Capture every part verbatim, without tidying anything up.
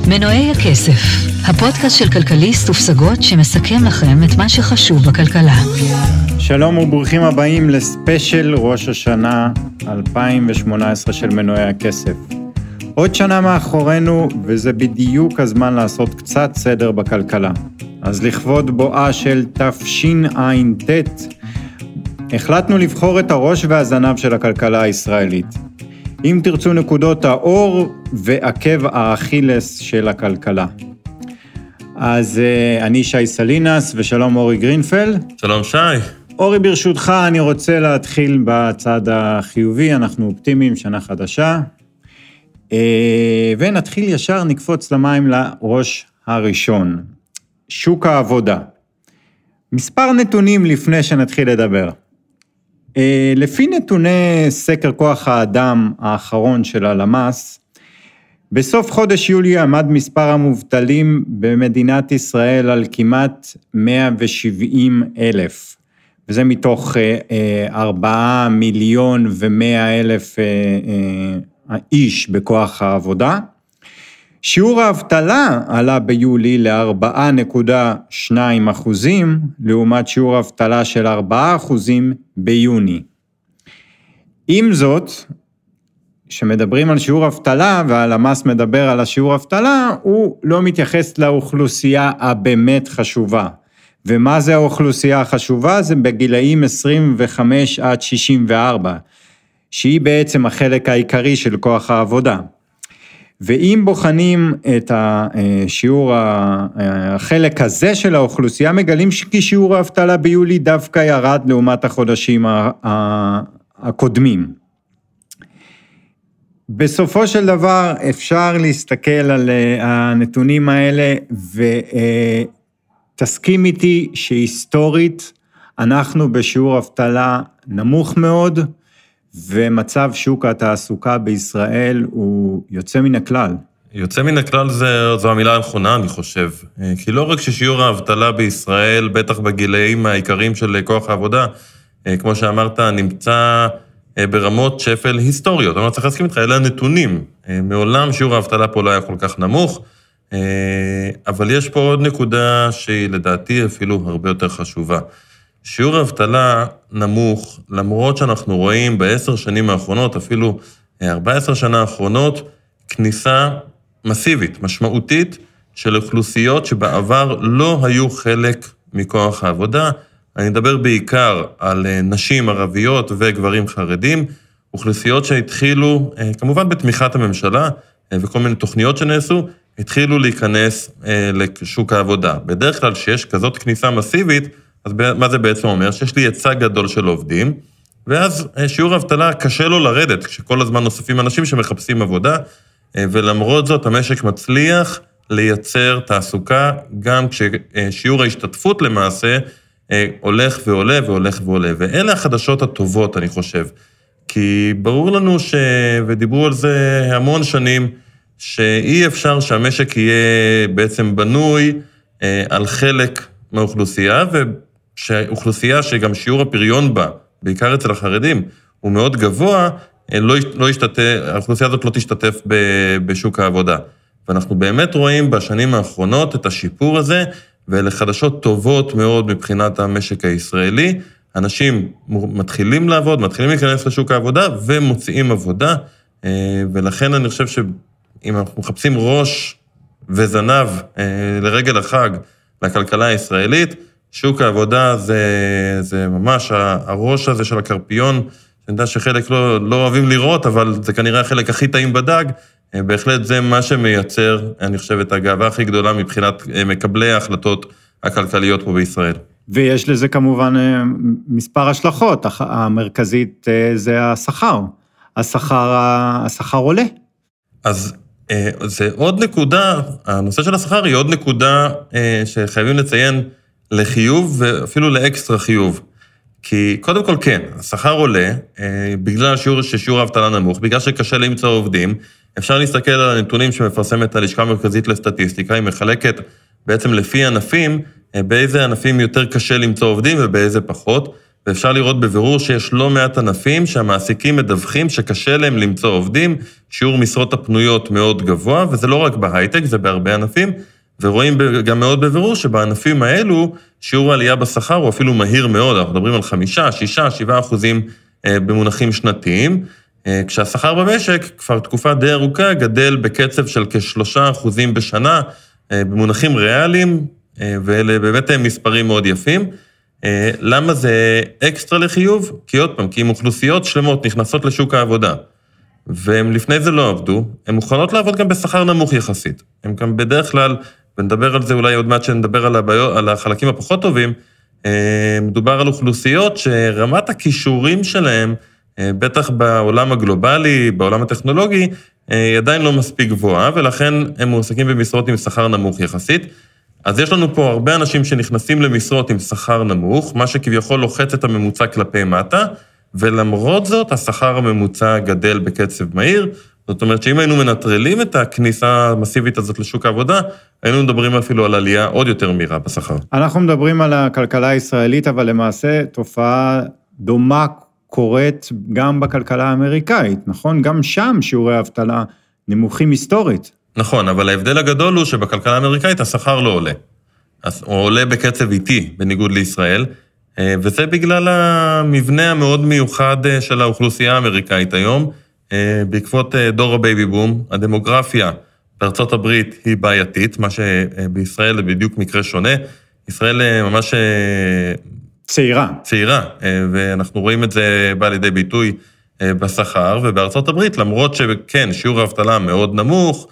מנועי הכסף, הפודקאסט של כלכליסט ופסגות שמסכם לכם את מה שחשוב בכלכלה. שלום וברוכים הבאים לספיישל ראש השנה אלפיים שמונה עשרה של מנועי הכסף. עוד שנה מאחורינו, וזה בדיוק הזמן לעשות קצת סדר בכלכלה. אז לכבוד בואה של תשע"ט, החלטנו לבחור את הראש והזנב של הכלכלה הישראלית. אם תרצו נקודות האור ועקב האכילס של הכלכלה. אז אני שי סלינס, ושלום אורי גרינפלד. שלום שי. אורי, ברשותך, אני רוצה להתחיל בצד החיובי, אנחנו אופטימיים, שנה חדשה. ונתחיל ישר, נקפוץ למים לראש הראשון. שוק העבודה. מספר נתונים לפני שנתחיל לדבר. לפי נתוני סקר כוח האדם האחרון של הלמ"ס, בסוף חודש יולי עמד מספר המובטלים במדינת ישראל על כמעט מאה ושבעים אלף, וזה מתוך ארבעה מיליון ומאה אלף איש בכוח העבודה. שיעור האבטלה עלה ביולי ל-ארבע נקודה שתיים אחוזים, לעומת שיעור האבטלה של ארבעה אחוזים ביוני. עם זאת, שמדברים על שיעור אבטלה, והלמ"ס מדבר על השיעור אבטלה, הוא לא מתייחס לאוכלוסייה הבאמת חשובה. ומה זה האוכלוסייה החשובה? זה בגילאים עשרים וחמש עד שישים וארבע, שהיא בעצם החלק העיקרי של כוח העבודה. ואם בוחנים את השיעור, החלק הזה של האוכלוסייה, מגלים כי שיעור האבטלה ביולי דווקא ירד לעומת החודשים הקודמים. בסופו של דבר אפשר להסתכל על הנתונים האלה, ותסכים איתי שהיסטורית אנחנו בשיעור אבטלה נמוך מאוד, ומצב שוק התעסוקה בישראל הוא יוצא מן הכלל. יוצא מן הכלל זה, זו המילה הנכונה, אני חושב. כי לא רק ששיעור האבטלה בישראל, בטח בגילאים העיקריים של כוח העבודה, כמו שאמרת, נמצא ברמות שפל היסטוריות. אני לא צריך להסכים איתך, אלה הנתונים. מעולם שיעור האבטלה פה לא היה כל כך נמוך, אבל יש פה עוד נקודה שהיא לדעתי אפילו הרבה יותר חשובה. שיעור האבטלה נמוך, למרות שאנחנו רואים בעשר שנים האחרונות, אפילו ארבע עשרה שנה האחרונות, כניסה מסיבית, משמעותית, של אוכלוסיות שבעבר לא היו חלק מכוח העבודה. אני מדבר בעיקר על נשים ערביות וגברים חרדים, אוכלוסיות שהתחילו, כמובן בתמיכת הממשלה, וכל מיני תוכניות שנעשו, התחילו להיכנס לשוק העבודה. בדרך כלל שיש כזאת כניסה מסיבית, אז מה זה בעצם אומר? שיש לי היצע גדול של עובדים, ואז שיעור האבטלה קשה לו לרדת, כשכל הזמן נוספים אנשים שמחפשים עבודה, ולמרות זאת המשק מצליח לייצר תעסוקה, גם כששיעור ההשתתפות למעשה הולך ועולה והולך ועולה. ואלה החדשות הטובות, אני חושב. כי ברור לנו ש... ודיברו על זה המון שנים, שאי אפשר שהמשק יהיה בעצם בנוי על חלק מהאוכלוסייה, ושאוכלוסייה שגם שיעור הפריון בה, בעיקר אצל החרדים, הוא מאוד גבוה, לא, לא ישתתף, האוכלוסייה הזאת לא תשתתף בשוק העבודה. ואנחנו באמת רואים בשנים האחרונות את השיפור הזה, ואלה חדשות טובות מאוד מבחינת המשק הישראלי. אנשים מתחילים לעבוד, מתחילים להיכנס לשוק העבודה, ומוציאים עבודה, ולכן אני חושב שאם אנחנו מחפשים ראש וזנב לרגל החג, לכלכלה הישראלית, שוק העבודה זה, זה ממש הראש הזה של הקרפיון, אני יודע שחלק לא, לא אוהבים לראות, אבל זה כנראה החלק הכי טעים בדג, בהחלט זה מה שמייצר, אני חושב, את הגאווה הכי גדולה מבחינת מקבלי ההחלטות הכלכליות פה בישראל. ויש לזה כמובן מספר השלכות, המרכזית זה השכר, השכר, השכר עולה. אז זה עוד נקודה, הנושא של השכר היא עוד נקודה שחייבים לציין לחיוב ואפילו לאקסטרה חיוב. כי קודם כל כן, השכר עולה, בגלל שיעור, ששיעור האבטלה נמוך, בגלל שקשה למצוא עובדים, אפשר להסתכל על הנתונים שמפרסמת הלשכה המרכזית לסטטיסטיקה, היא מחלקת בעצם לפי ענפים, באיזה ענפים יותר קשה למצוא עובדים ובאיזה פחות, ואפשר לראות בבירור שיש לא מעט ענפים שהמעסיקים מדווחים שקשה להם למצוא עובדים, שיעור משרות הפנויות מאוד גבוה, וזה לא רק בהייטק, זה בהרבה ענפים, ורואים גם מאוד בבירור שבענפים האלו, שיעור העלייה בשכר הוא אפילו מהיר מאוד, אנחנו מדברים על חמישה, שישה, שבעה אחוזים במונחים שנתיים, כשהשכר במשק כבר תקופה די ארוכה גדל בקצב של כשלושה אחוזים בשנה, במונחים ריאליים, ואלה באמת מספרים מאוד יפים. למה זה אקסטרה לחיוב? כי עוד פעם, כי אם אוכלוסיות שלמות נכנסות לשוק העבודה, והם לפני זה לא עבדו, הן מוכנות לעבוד גם בשכר נמוך יחסית. הם גם בדרך כלל, ונדבר על זה אולי עוד מעט שנדבר על, הבעיות, על החלקים הפחות טובים, מדובר על אוכלוסיות שרמת הכישורים שלהם, בטח בעולם הגלובלי, בעולם הטכנולוגי, היא עדיין לא מספיק גבוהה, ולכן הם מועסקים במשרות עם שכר נמוך יחסית. אז יש לנו פה הרבה אנשים שנכנסים למשרות עם שכר נמוך, מה שכביכול לוחץ את הממוצע כלפי מטה, ולמרות זאת, השכר הממוצע גדל בקצב מהיר, זאת אומרת שאם היינו מנטרלים את הכניסה המסיבית הזאת לשוק העבודה, היינו מדברים אפילו על עלייה עוד יותר מהירה בשכר. אנחנו מדברים על הכלכלה הישראלית, אבל למעשה תופעה דומה קורית גם בכלכלה האמריקאית, נכון? גם שם שיעורי האבטלה נמוכים היסטורית. נכון, אבל ההבדל הגדול הוא שבכלכלה האמריקאית השכר לא עולה. אז הוא עולה בקצב איטי, בניגוד לישראל, וזה בגלל המבנה המאוד מיוחד של האוכלוסייה האמריקאית היום, בעקבות דור הבייבי בום, הדמוגרפיה בארצות הברית היא בעייתית, מה שבישראל זה בדיוק מקרה שונה. ישראל ממש צעירה. צעירה, ואנחנו רואים את זה בא לידי ביטוי בשכר, ובארצות הברית, למרות שכן, שיעור האבטלה מאוד נמוך,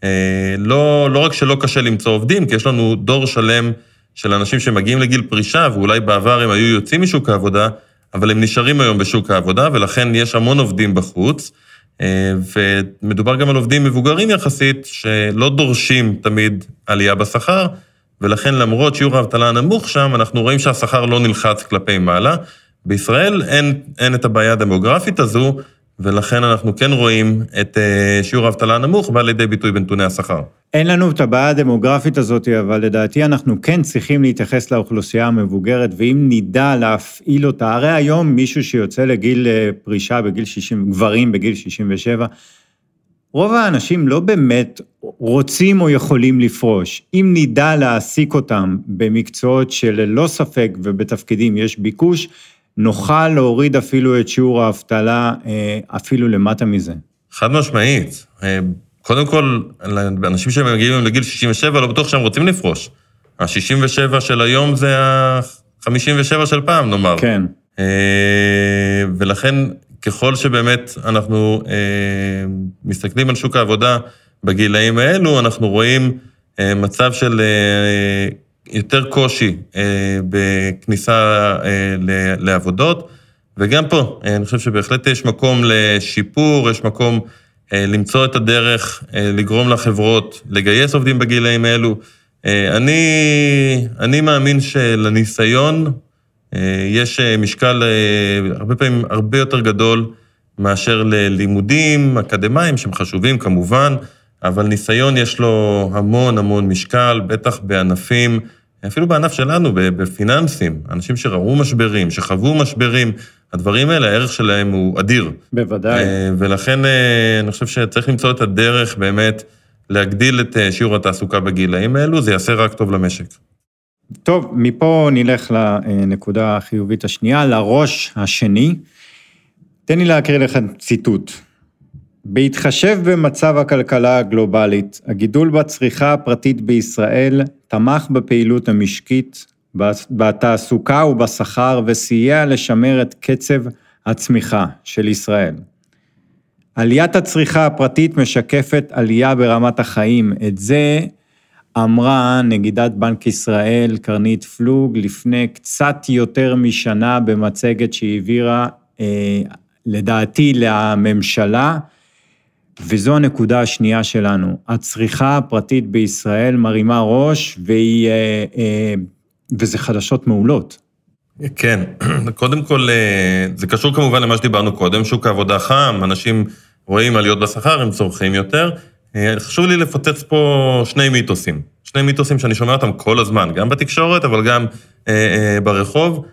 לא, לא רק שלא קשה למצוא עובדים, כי יש לנו דור שלם של אנשים שמגיעים לגיל פרישה, ואולי בעבר הם היו יוצאים משוק העבודה, אבל הם נשארים היום בשוק העבודה, ולכן יש המון עובדים בחוץ, ומדובר גם על עובדים מבוגרים יחסית, שלא דורשים תמיד עלייה בשכר, ולכן למרות שיעור האבטלה הנמוך שם, אנחנו רואים שהשכר לא נלחץ כלפי מעלה. בישראל אין, אין את הבעיה הדמוגרפית הזו, ולכן אנחנו כן רואים את שיעור האבטלה הנמוך, בא לידי ביטוי בנתוני השכר. אין לנו את הבעיה הדמוגרפית הזאת, אבל לדעתי אנחנו כן צריכים להתייחס לאוכלוסייה המבוגרת, ואם נדע להפעיל אותה, הרי היום מישהו שיוצא לגיל פרישה בגיל שישים, גברים בגיל שישים ושבע, רוב האנשים לא באמת רוצים או יכולים לפרוש. אם נדע להעסיק אותם במקצועות שללא ספק ובתפקידים יש ביקוש, נוכל להוריד אפילו את שיעור האבטלה, אפילו למטה מזה. חד משמעית. קודם כל, אנשים שמגיעים לגיל שישים ושבע, לא בטוח שהם רוצים לפרוש. ה-שישים ושבע של היום זה ה-חמישים ושבע של פעם, נאמר. כן. ולכן, ככל שבאמת אנחנו מסתכלים על שוק העבודה בגילאים האלו, אנחנו רואים מצב של יותר קושי בכניסה לעבודות, וגם פה, אני חושב שבהחלט יש מקום לשיפור, יש מקום למצוא את הדרך, לגרום לחברות, לגייס עובדים בגילאים האלו. אני, אני מאמין שלניסיון יש משקל הרבה פעמים הרבה יותר גדול מאשר ללימודים אקדמיים שהם חשובים כמובן, אבל ניסיון יש לו המון המון משקל, בטח בענפים, אפילו בענף שלנו, בפיננסים, אנשים שראו משברים, שחוו משברים, הדברים האלה, הערך שלהם הוא אדיר. בוודאי. ולכן אני חושב שצריך למצוא את הדרך באמת להגדיל את שיעור התעסוקה בגילאים האלו, זה יעשה רק טוב למשק. טוב, מפה נלך לנקודה החיובית השנייה, לראש השני. תן לי להקריא לך ציטוט. בהתחשב במצב הכלכלה הגלובלית, הגידול בצריכה הפרטית בישראל תמך בפעילות המשקית, בתעסוקה ובשכר, וסייע לשמר את קצב הצמיחה של ישראל. עליית הצריכה הפרטית משקפת עלייה ברמת החיים. את זה אמרה נגידת בנק ישראל, קרנית פלוג, לפני קצת יותר משנה במצגת שהעבירה, אה, לדעתי, לממשלה, וזו הנקודה השנייה שלנו. הצריכה הפרטית בישראל מרימה ראש, והיא, אה, אה, וזה חדשות מעולות. כן, קודם כל, זה קשור כמובן למה שדיברנו קודם, שוק העבודה חם, אנשים רואים עליות בשכר, הם צורכים יותר. חשוב לי לפוצץ פה שני מיתוסים, שני מיתוסים שאני שומע אותם כל הזמן, גם בתקשורת, אבל גם אה, אה, ברחוב.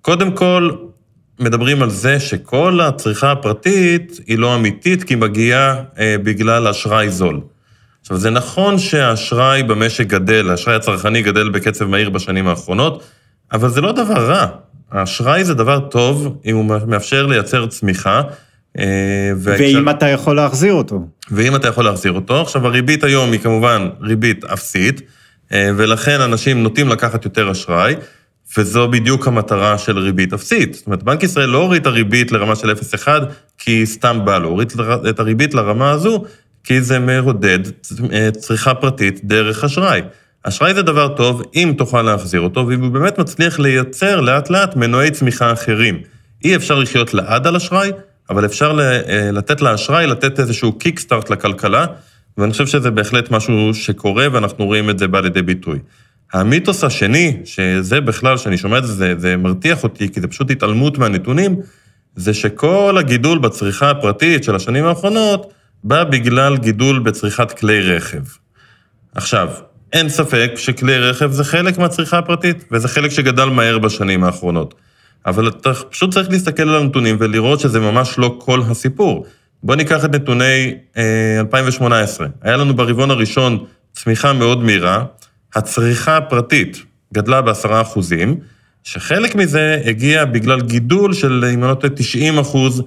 קודם כל, מדברים על זה שכל הצריכה הפרטית היא לא אמיתית, כי מגיעה אה, בגלל אשראי זול. עכשיו, זה נכון שהאשראי במשק גדל, האשראי הצרכני גדל בקצב מהיר בשנים האחרונות, אבל זה לא דבר רע. האשראי זה דבר טוב, אם הוא מאפשר לייצר צמיחה. אה, ואם אתה יכול להחזיר אותו. ואם אתה יכול להחזיר אותו. עכשיו, הריבית היום היא כמובן ריבית אפסית, אה, ולכן אנשים נוטים לקחת יותר אשראי, וזו בדיוק המטרה של ריבית אפסית. זאת אומרת, בנק ישראל לא הוריד את הריבית לרמה של אפס נקודה אחת, כי סתם בא לו, הוריד את הריבית לרמה הזו, כי זה מעודד צריכה פרטית דרך אשראי. אשראי זה דבר טוב, אם תוכל להחזיר אותו, ואם הוא באמת מצליח לייצר לאט לאט מנועי צמיחה אחרים. אי אפשר לחיות לעד על אשראי, אבל אפשר לתת לאשראי, לתת איזשהו קיקסטארט לכלכלה, ואני חושב שזה בהחלט משהו שקורה, ואנחנו רואים את זה בא לידי ביטוי. המיתוס השני, שזה בכלל, שאני שומע את זה, זה מרתיח אותי, כי זה פשוט התעלמות מהנתונים, זה שכל הגידול בצריכה הפרטית של השנים האחרונות, בא בגלל גידול בצריכת כלי רכב. עכשיו, אין ספק שכלי רכב זה חלק מהצריכה הפרטית, וזה חלק שגדל מהר בשנים האחרונות. אבל אתה פשוט צריך להסתכל על הנתונים, ולראות שזה ממש לא כל הסיפור. בוא ניקח את נתוני אה, אלפיים שמונה עשרה. היה לנו ברבעון הראשון צמיחה מאוד מהירה, הצריכה הפרטית גדלה בעשרה אחוזים, שחלק מזה הגיע בגלל גידול של אימנות תשעים אחוז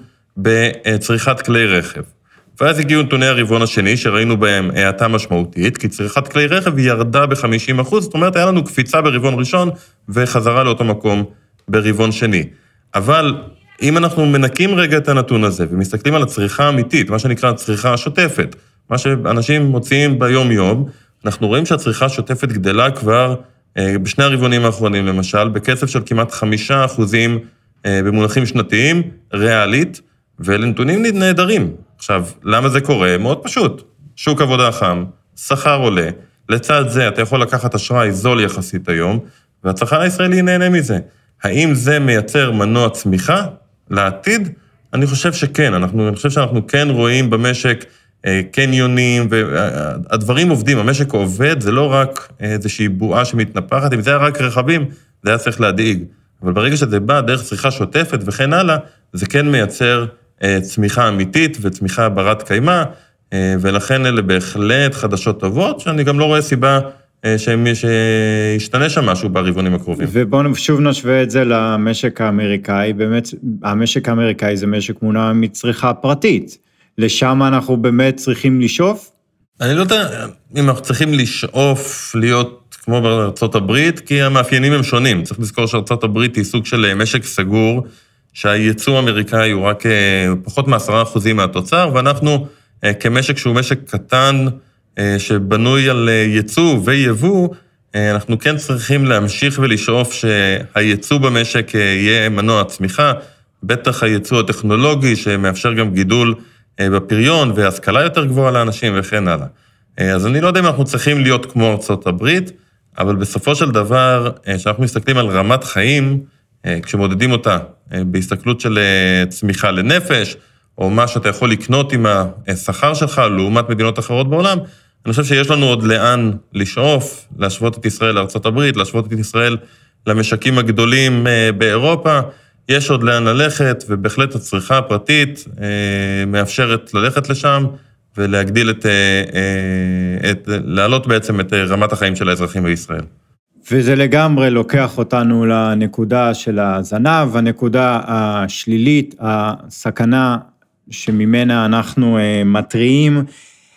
בצריכת כלי רכב. ואז הגיעו נתוני הרבעון השני, שראינו בהם האטה משמעותית, כי צריכת כלי רכב ירדה ב-חמישים אחוז, זאת אומרת, היה לנו קפיצה ברבעון ראשון, וחזרה לאותו מקום ברבעון שני. אבל אם אנחנו מנקים רגע את הנתון הזה, ומסתכלים על הצריכה האמיתית, מה שנקרא הצריכה השוטפת, מה שאנשים מוציאים ביום-יום, אנחנו רואים שהצריכה השוטפת גדלה כבר בשני הרבעונים האחרונים, למשל, בקצב של כמעט חמישה אחוזים במונחים שנתיים, ריאלית, ואלה נתונים נהדרים. עכשיו, למה זה קורה? מאוד פשוט. שוק עבודה חם, שכר עולה, לצד זה אתה יכול לקחת אשראי זול יחסית היום, והצרכן הישראלי נהנה מזה. האם זה מייצר מנוע צמיחה לעתיד? אני חושב שכן. אנחנו, אני חושב שאנחנו כן רואים במשק קניונים, והדברים עובדים, המשק עובד, זה לא רק איזושהי בועה שמתנפחת, אם זה היה רק רכבים, זה היה צריך להדאיג. אבל ברגע שזה בא דרך צריכה שוטפת וכן הלאה, זה כן מייצר צמיחה אמיתית וצמיחה ברת קיימה, ולכן אלה בהחלט חדשות טובות, שאני גם לא רואה סיבה שישתנה שם משהו ברבעונים הקרובים. ובואו שוב נשווה את זה למשק האמריקאי, באמת המשק האמריקאי זה משק מונע מצריכה פרטית, לשם אנחנו באמת צריכים לשאוף? אני לא יודע אם אנחנו צריכים לשאוף להיות כמו בארצות הברית, כי המאפיינים הם שונים. צריך לזכור שארצות הברית היא סוג של משק סגור, שהייצוא האמריקאי הוא רק פחות מעשרה אחוזים מהתוצר, ואנחנו כמשק שהוא משק קטן, שבנוי על ייצוא ויבוא, אנחנו כן צריכים להמשיך ולשאוף שהייצוא במשק יהיה מנוע צמיחה, בטח הייצוא הטכנולוגי שמאפשר גם גידול בפריון והשכלה יותר גבוהה לאנשים וכן הלאה. אז אני לא יודע אם אנחנו צריכים להיות כמו ארצות הברית, אבל בסופו של דבר, כשאנחנו מסתכלים על רמת חיים, כשמודדים אותה בהסתכלות של צמיחה לנפש, או מה שאתה יכול לקנות עם השכר שלך, לעומת מדינות אחרות בעולם, אני חושב שיש לנו עוד לאן לשאוף, להשוות את ישראל לארצות הברית, להשוות את ישראל למשקים הגדולים באירופה, יש עוד לאן ללכת, ובהחלט הצריכה הפרטית מאפשרת ללכת לשם, ולהגדיל את, את, להעלות בעצם את רמת החיים של האזרחים בישראל. וזה לגמרי לוקח אותנו לנקודה של הזנב, הנקודה השלילית, הסכנה שממנה אנחנו מתריעים.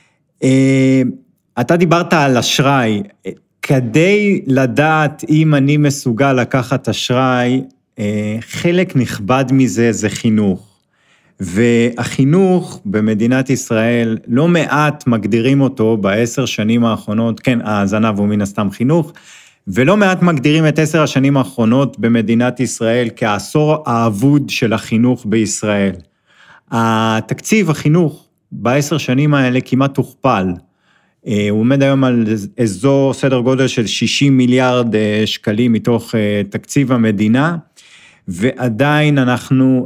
אתה דיברת על אשראי, כדי לדעת אם אני מסוגל לקחת אשראי, חלק נכבד מזה זה חינוך. והחינוך במדינת ישראל, לא מעט מגדירים אותו בעשר שנים האחרונות, כן, הזנב הוא מן הסתם חינוך, ולא מעט מגדירים את עשר השנים האחרונות במדינת ישראל כעשור האבוד של החינוך בישראל. התקציב החינוך בעשר שנים האלה כמעט הוכפל, הוא עומד היום על אזור סדר גודל של שישים מיליארד שקלים מתוך תקציב המדינה, ועדיין אנחנו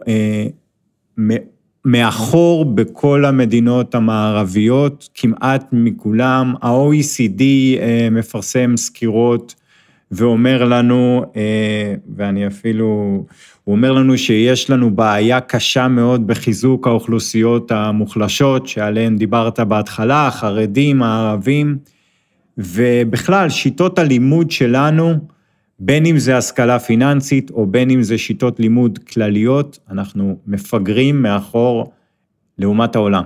מאחור בכל המדינות המערביות, כמעט מכולם, ה-או אי סי די מפרסם סקירות, ואומר לנו, ואני אפילו, הוא אומר לנו שיש לנו בעיה קשה מאוד בחיזוק האוכלוסיות המוחלשות, שעליהן דיברת בהתחלה, החרדים, הערבים, ובכלל שיטות הלימוד שלנו, בין אם זה השכלה פיננסית, או בין אם זה שיטות לימוד כלליות, אנחנו מפגרים מאחור לעומת העולם.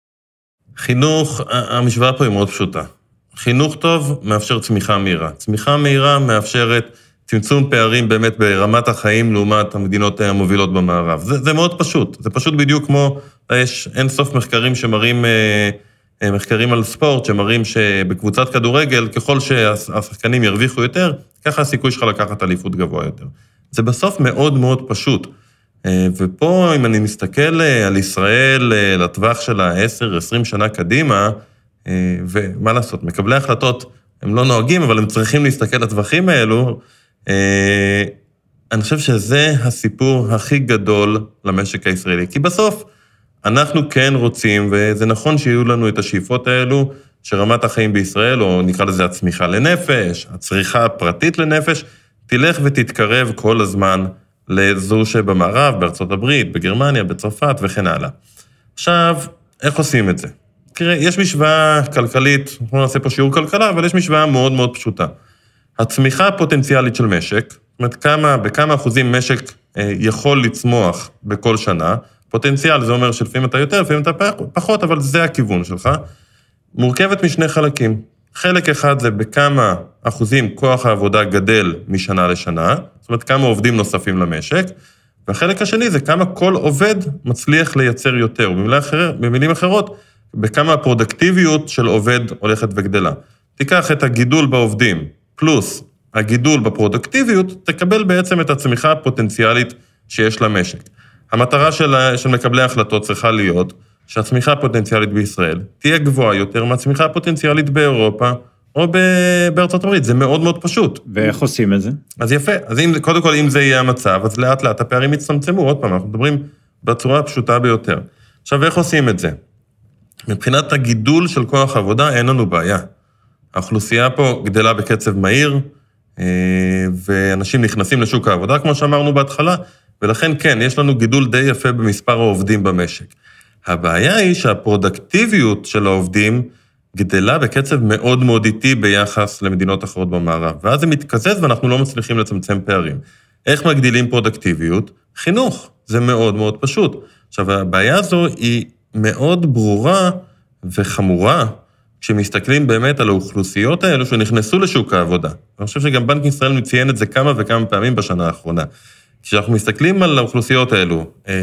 חינוך, המשוואה פה היא מאוד פשוטה. חינוך טוב מאפשר צמיחה מהירה. צמיחה מהירה מאפשרת צמצום פערים באמת ברמת החיים לעומת המדינות המובילות במערב. זה, זה מאוד פשוט. זה פשוט בדיוק כמו, יש אין סוף מחקרים שמראים, מחקרים על ספורט, שמראים שבקבוצת כדורגל, ככל שהשחקנים ירוויחו יותר, ככה הסיכוי שלך לקחת אליפות גבוה יותר. זה בסוף מאוד מאוד פשוט. ופה, אם אני מסתכל על ישראל, לטווח של ה-עשר עשרים שנה קדימה, ומה לעשות, מקבלי החלטות, הם לא נוהגים, אבל הם צריכים להסתכל לטווחים האלו, אני חושב שזה הסיפור הכי גדול למשק הישראלי. כי בסוף, אנחנו כן רוצים, וזה נכון שיהיו לנו את השאיפות האלו, שרמת החיים בישראל, או נקרא לזה הצמיחה לנפש, הצריכה הפרטית לנפש, תלך ותתקרב כל הזמן לזו שבמערב, בארצות הברית, בגרמניה, בצרפת וכן הלאה. עכשיו, איך עושים את זה? תראה, יש משוואה כלכלית, אנחנו נעשה פה שיעור כלכלה, אבל יש משוואה מאוד מאוד פשוטה. הצמיחה הפוטנציאלית של משק, זאת אומרת, כמה, בכמה אחוזים משק אה, יכול לצמוח בכל שנה, פוטנציאל זה אומר שלפעמים אתה יותר, לפעמים אתה פחות, אבל זה הכיוון שלך, מורכבת משני חלקים. חלק אחד זה בכמה אחוזים כוח העבודה גדל משנה לשנה, זאת אומרת, כמה עובדים נוספים למשק, והחלק השני זה כמה כל עובד מצליח לייצר יותר, במילים אחרות, בכמה הפרודקטיביות של עובד הולכת וגדלה. תיקח את הגידול בעובדים, פלוס הגידול בפרודקטיביות, תקבל בעצם את הצמיחה הפוטנציאלית שיש למשק. המטרה של, של מקבלי ההחלטות צריכה להיות, שהצמיחה הפוטנציאלית בישראל תהיה גבוהה יותר מהצמיחה הפוטנציאלית באירופה, או בארצות הברית, זה מאוד מאוד פשוט. ואיך עושים את זה? אז יפה, אז אם, קודם כל אם זה יהיה המצב, אז לאט לאט הפערים יצטמצמו, עוד פעם, אנחנו מדברים בצורה הפשוטה ביותר. עכשיו, איך עושים את זה? מבחינת הגידול של כוח עבודה, אין לנו בעיה. האוכלוסייה פה גדלה בקצב מהיר, ואנשים נכנסים לשוק העבודה, כמו שאמרנו בהתחלה, ולכן כן, יש לנו גידול די יפה במספר העובדים במשק. הבעיה היא שהפרודקטיביות של העובדים גדלה בקצב מאוד מאוד איטי ביחס למדינות אחרות במערב, ואז זה מתקזז ואנחנו לא מצליחים לצמצם פערים. איך מגדילים פרודקטיביות? חינוך, זה מאוד מאוד פשוט. עכשיו, הבעיה הזו היא מאוד ברורה וחמורה, כשמסתכלים באמת על האוכלוסיות האלו שנכנסו לשוק העבודה. אני חושב שגם בנק ישראל מציין את זה כמה וכמה פעמים בשנה האחרונה. כשאנחנו מסתכלים על האוכלוסיות האלו,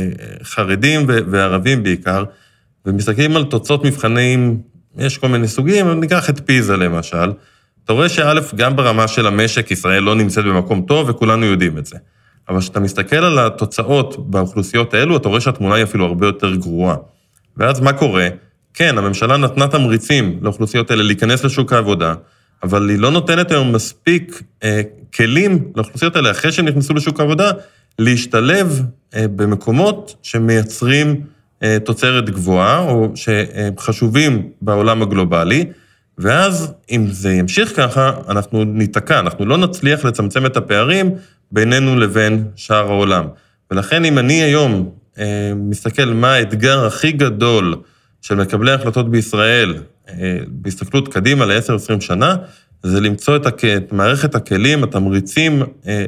חרדים וערבים בעיקר, ומסתכלים על תוצאות מבחנים, יש כל מיני סוגים, ניקח את פיזה למשל, אתה רואה שא' גם ברמה של המשק, ישראל לא נמצאת במקום טוב, וכולנו יודעים את זה. אבל כשאתה מסתכל על התוצאות באוכלוסיות האלו, אתה רואה שהתמונה היא אפילו הרבה יותר גרועה. ואז מה קורה? כן, הממשלה נתנה תמריצים לאוכלוסיות האלה להיכנס לשוק העבודה, אבל היא לא נותנת היום מספיק אה, כלים לאוכלוסיות האלה, אחרי שהם נכנסו לשוק העבודה, להשתלב אה, במקומות שמייצרים אה, תוצרת גבוהה, או שחשובים בעולם הגלובלי, ואז אם זה ימשיך ככה, אנחנו ניתקע, אנחנו לא נצליח לצמצם את הפערים בינינו לבין שאר העולם. ולכן אם אני היום אה, מסתכל מה האתגר הכי גדול של מקבלי ההחלטות בישראל, בהסתכלות קדימה ל-עשר עשרים שנה, זה למצוא את, הכ... את מערכת הכלים, התמריצים,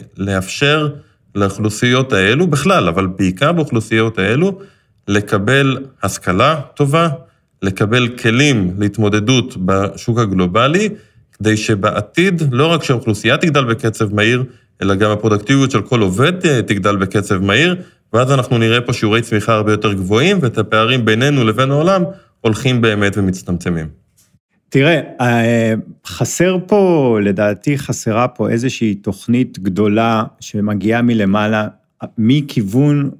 לאפשר לאוכלוסיות האלו, בכלל, אבל בעיקר באוכלוסיות האלו, לקבל השכלה טובה, לקבל כלים להתמודדות בשוק הגלובלי, כדי שבעתיד, לא רק שהאוכלוסייה תגדל בקצב מהיר, אלא גם הפרודקטיביות של כל עובד תגדל בקצב מהיר, ואז אנחנו נראה פה שיעורי צמיחה הרבה יותר גבוהים, ואת הפערים בינינו לבין העולם הולכים באמת ומצטמצמים. תראה, חסר פה, לדעתי חסרה פה איזושהי תוכנית גדולה שמגיעה מלמעלה, מכיוון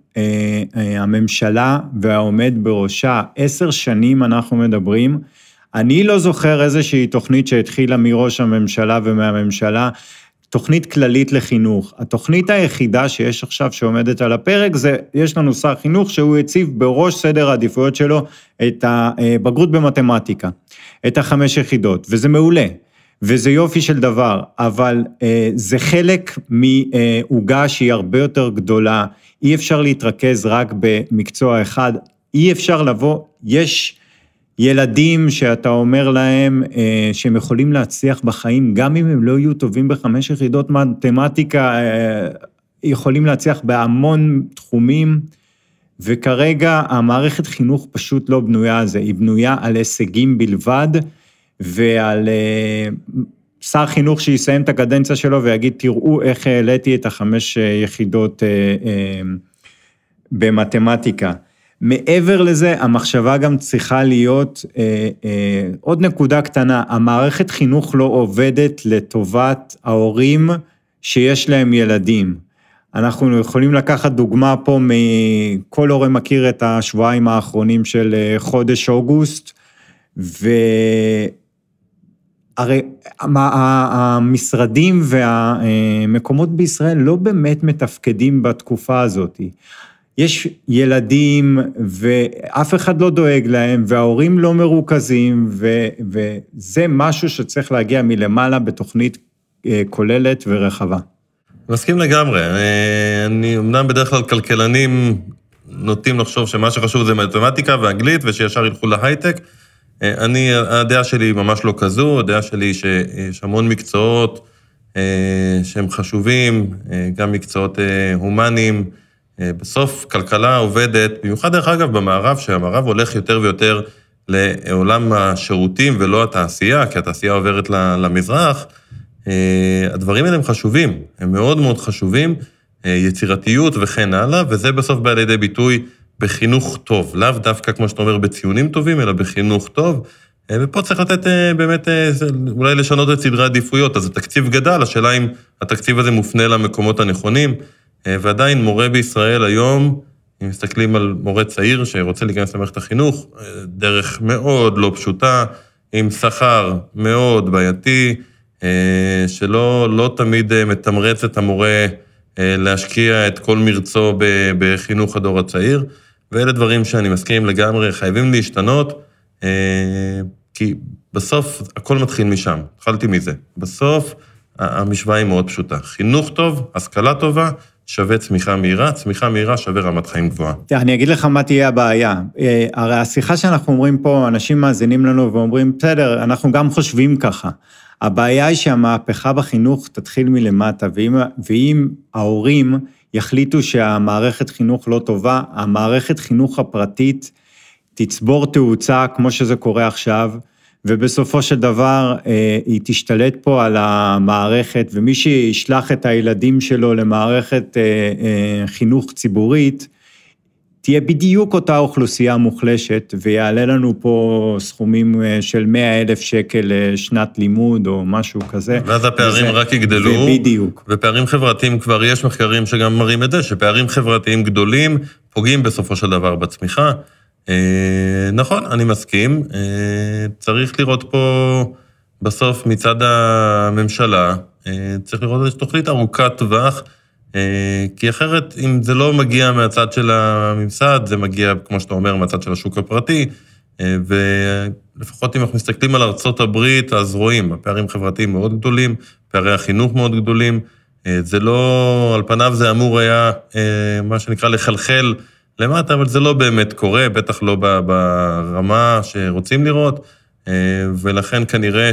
הממשלה והעומד בראשה. עשר שנים אנחנו מדברים, אני לא זוכר איזושהי תוכנית שהתחילה מראש הממשלה ומהממשלה, תוכנית כללית לחינוך. התוכנית היחידה שיש עכשיו שעומדת על הפרק, זה, יש לנו שר חינוך שהוא הציב בראש סדר העדיפויות שלו את הבגרות במתמטיקה, את החמש יחידות, וזה מעולה. וזה יופי של דבר, אבל אה, זה חלק מעוגה שהיא הרבה יותר גדולה, אי אפשר להתרכז רק במקצוע אחד, אי אפשר לבוא, יש ילדים שאתה אומר להם אה, שהם יכולים להצליח בחיים, גם אם הם לא יהיו טובים בחמש יחידות מתמטיקה, אה, יכולים להצליח בהמון תחומים, וכרגע המערכת חינוך פשוט לא בנויה על זה, היא בנויה על הישגים בלבד, ועל אה, שר חינוך שיסיים את הקדנציה שלו ויגיד, תראו איך העליתי את החמש יחידות אה, אה, במתמטיקה. מעבר לזה, המחשבה גם צריכה להיות, אה, אה, עוד נקודה קטנה, המערכת חינוך לא עובדת לטובת ההורים שיש להם ילדים. אנחנו יכולים לקחת דוגמה פה, מכל הורה מכיר את השבועיים האחרונים של חודש אוגוסט, והרי המשרדים והמקומות בישראל לא באמת מתפקדים בתקופה הזאת. יש ילדים ואף אחד לא דואג להם, וההורים לא מרוכזים, וזה משהו שצריך להגיע מלמעלה בתוכנית כוללת ורחבה. מסכים לגמרי, אני אמנם בדרך כלל כלכלנים נוטים לחשוב שמה שחשוב זה מתמטיקה ואנגלית ושישר ילכו להייטק, אני, הדעה שלי ממש לא כזו, הדעה שלי שיש המון מקצועות שהם חשובים, גם מקצועות הומניים, בסוף כלכלה עובדת, במיוחד דרך אגב במערב, שהמערב הולך יותר ויותר לעולם השירותים ולא התעשייה, כי התעשייה עוברת למזרח, הדברים האלה הם חשובים, הם מאוד מאוד חשובים, יצירתיות וכן הלאה, וזה בסוף בא לידי ביטוי בחינוך טוב, לאו דווקא כמו שאתה אומר בציונים טובים, אלא בחינוך טוב, ופה צריך לתת באמת, אולי לשנות את סדרי העדיפויות, אז התקציב גדל, השאלה אם התקציב הזה מופנה למקומות הנכונים, ועדיין מורה בישראל היום, אם מסתכלים על מורה צעיר שרוצה להיכנס למערכת החינוך, דרך מאוד לא פשוטה, עם שכר מאוד בעייתי, שלא לא תמיד מתמרץ את המורה להשקיע את כל מרצו בחינוך הדור הצעיר, ואלה דברים שאני מסכים לגמרי, חייבים להשתנות, כי בסוף הכל מתחיל משם, התחלתי מזה. בסוף המשוואה היא מאוד פשוטה, חינוך טוב, השכלה טובה, שווה צמיחה מהירה, צמיחה מהירה שווה רמת חיים גבוהה. אני אגיד לך מה תהיה הבעיה. הרי השיחה שאנחנו אומרים פה, אנשים מאזינים לנו ואומרים, בסדר, אנחנו גם חושבים ככה. הבעיה היא שהמהפכה בחינוך תתחיל מלמטה, ואם, ואם ההורים יחליטו שהמערכת חינוך לא טובה, המערכת חינוך הפרטית תצבור תאוצה כמו שזה קורה עכשיו, ובסופו של דבר היא תשתלט פה על המערכת, ומי שישלח את הילדים שלו למערכת חינוך ציבורית, תהיה בדיוק אותה אוכלוסייה מוחלשת, ויעלה לנו פה סכומים של מאה אלף שקל שנת לימוד, או משהו כזה. ואז הפערים וזה, רק יגדלו. ובדיוק. ופערים חברתיים כבר יש מחקרים שגם מראים את זה, שפערים חברתיים גדולים, פוגעים בסופו של דבר בצמיחה. אה, נכון, אני מסכים. אה, צריך לראות פה בסוף מצד הממשלה, אה, צריך לראות איזו תוכנית ארוכת טווח, כי אחרת, אם זה לא מגיע מהצד של הממסד, זה מגיע, כמו שאתה אומר, מהצד של השוק הפרטי, ולפחות אם אנחנו מסתכלים על ארצות הברית, אז רואים, הפערים חברתיים מאוד גדולים, פערי החינוך מאוד גדולים, זה לא, על פניו זה אמור היה, מה שנקרא, לחלחל למטה, אבל זה לא באמת קורה, בטח לא ברמה שרוצים לראות, ולכן כנראה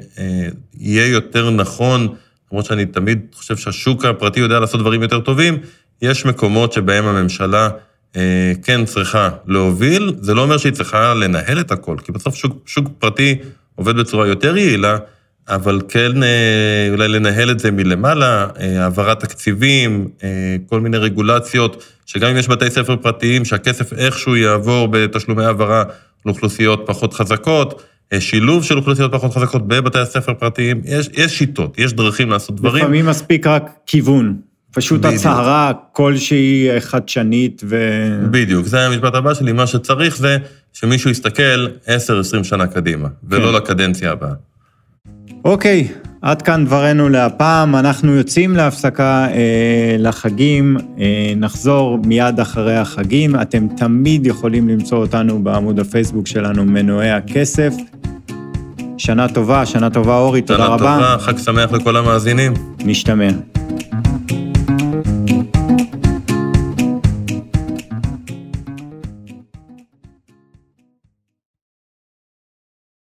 שיהיה יותר נכון, למרות שאני תמיד חושב שהשוק הפרטי יודע לעשות דברים יותר טובים, יש מקומות שבהם הממשלה אה, כן צריכה להוביל, זה לא אומר שהיא צריכה לנהל את הכל, כי בסוף שוק, שוק פרטי עובד בצורה יותר יעילה, אבל כן אה, אולי לנהל את זה מלמעלה, אה, העברת תקציבים, אה, כל מיני רגולציות, שגם אם יש בתי ספר פרטיים, שהכסף איכשהו יעבור בתשלומי העברה לאוכלוסיות פחות חזקות, שילוב של אוכלוסיות פחות חזקות בבתי הספר פרטיים, יש, יש שיטות, יש דרכים לעשות דברים. לפעמים מספיק רק כיוון, פשוט בדיוק. הצהרה כלשהי חדשנית ו... בדיוק, זה המשפט הבא שלי, מה שצריך זה שמישהו יסתכל עשר עשרים שנה קדימה, ולא כן. לקדנציה הבאה. אוקיי, עד כאן דברנו להפעם, אנחנו יוצאים להפסקה אה, לחגים, אה, נחזור מיד אחרי החגים, אתם תמיד יכולים למצוא אותנו בעמוד הפייסבוק שלנו, מנועי הכסף. שנה טובה, שנה טובה אורי, תודה רבה. שנה טובה, חג שמח לכל המאזינים. נשתמע.